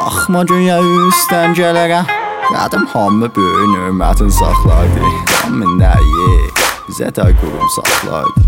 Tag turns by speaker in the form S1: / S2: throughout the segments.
S1: Baxma göyə üstdən gələrəm. Qadım hamı böyük nömətin saxlaydı. Amma nəyi bizə də qurumsaqlaydı.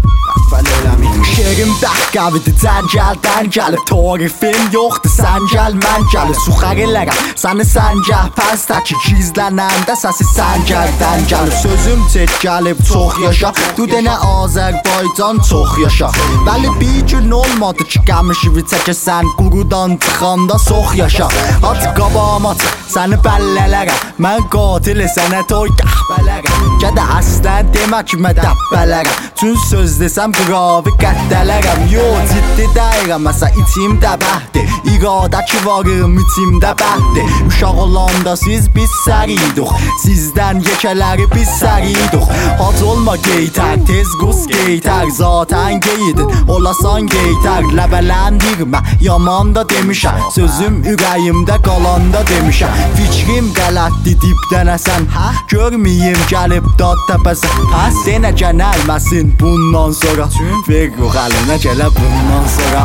S1: Şerim dəqqəvidir, cəngəldən gəlib. Tarifim yoxdur, sən gəl, mən gəlib. Suxar elərəm, səni sən gəl. Pəs təki gizlənəndə səsi səngərdən gəlib. Sözüm tək gəlib, çox yaşa. Du denə Azərbaycan, çox yaşa. Bəli bir gün olmadı ki, qəmişivi çəkəsən. Qurudan tıxanda çox yaşa. At qabağıma çıx, səni bəllələrəm. Mən qatili sənə toy qəhbələrəm. Gədə əslən demə ki, mən dəbbələrəm. Çün söz desəm qıravi qəddələrəm. Yo, ciddi deyirəm, məsə içimdə bəhdir. İradə ki varım, içimdə bəhdir. Uşaq olanda siz biz səriduq. Sizdən yekələri biz səriduq. Hac olma geytər, tez qus geytər. Zatən geydin, olasan geytər. Ləbələndirmə, yaman da demişəm. Sözüm ürəyimdə qalanda demişəm. Fikrim qələtdir, dibdənəsən. Görməyim gəlib dad təpəsən. Denə gəlməsin bundan sonra. Ver ruh əlinə gələ bundan sonra.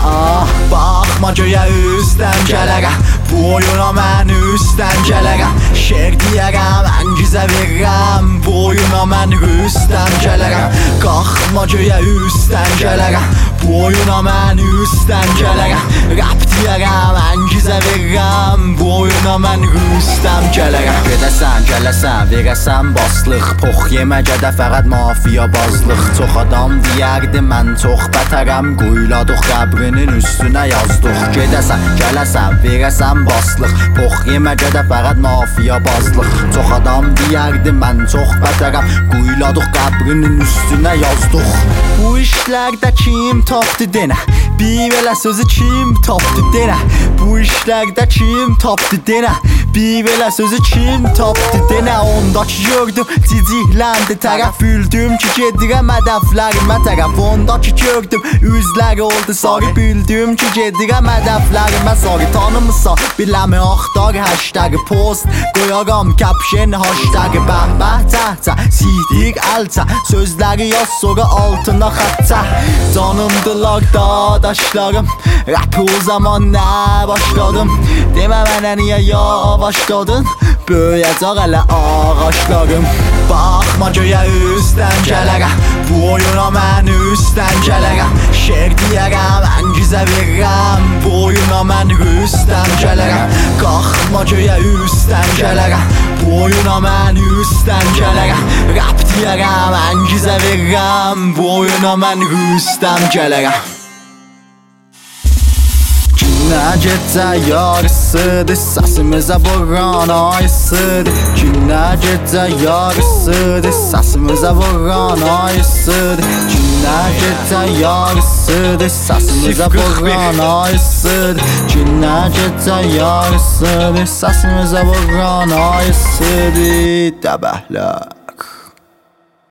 S1: Baxma göyə üstdən gələrəm. Bu oyuna mən üstdən gələrəm. Şer deyərəm, əngizə verirəm. Bu oyuna mən üstdən gələrəm. Qalxma göyə üstdən gələrəm. Bu oyuna mən üstdən gələrəm. Rap deyərəm, əngizə verirəm. Bu oyuna mən üstdən gələrəm. Gedəsən, gələsən, verəsən baslıq. Pox yemə gədə fəqət mafiya bazlıq. Çox adam deyərdi mən çox bətərəm. Quyladıq qəbrinin üstünə yazdıq. Gedəsən, gələsən, verəsən baslıq. Pox yemə gədə fəqət mafiya bazlıq. Çox adam deyərdi mən çox bətərəm. Quyladıq qəbrinin üstünə yazdıq. Bu işlərdə kim tapdı denə? Bir elə sözü kim tapdı denə? Bu işlərdə kim tapdı denə? Bir elə sözü kim tapdı denə? Ondakı gördüm cicikləndi tərəf. Bildim ki gedirəm hədəflərimə tərəf. Ondakı gördüm üzləri oldu sarı. Bildim ki gedirəm hədəflərimə sarı. Tanımısan biləmi axtar hashtagı post. Qoyaram caption hashtagı bəh-bəh təhcə. Siydik əlcə sözləri yaz sonra altına xəttə. Canımdılar dadaşlarım. Rapi o zaman nə başladım? Demə mənə niyə yavaşladın? Böyəcək hələ ağaçlarım. Baxma göyə üstdən gələrəm. Bu oyuna mən üstdən gələrəm. Şer deyərəm, əngizə verirəm. Bu oyuna mən üstdən gələrəm. Qalxma göyə üstdən gələrəm. Bu oyuna mən üstdən gələrəm. Rap deyərəm, əngizə verirəm. Bu oyuna mən üstdən gələrəm. Günə gecə yarısıdır, səsimizə vuran ayısıdır. Günə gecə yarısıdır, səsimizə vuran ayısıdır. Günə gecə yarısıdır, səsimizə vuran ayısıdır. Günə gecə yarısıdır, səsimizə vuran ayısıdır. Dəbəhlə